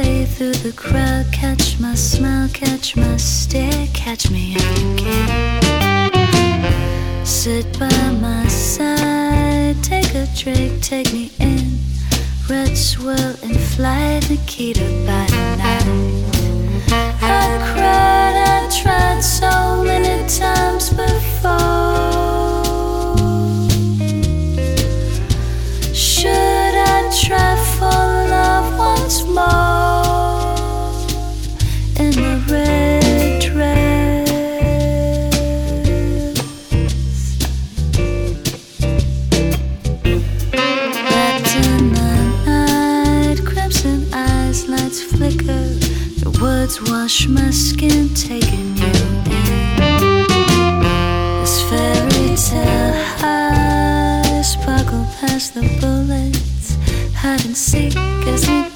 way through the crowd. Catch my smile, catch my stare. Catch me if you can. Sit by my side, take a drink, take me in. Red swirl in flight, Nikita by night. I cried, I tried so many times before. Should I try for love once more? In the red dress, wrapped in the night, crimson eyes, lights flicker. The words wash my skin, taking you in. This fairy tale high, sparkle past the bullets. Hide and seek as we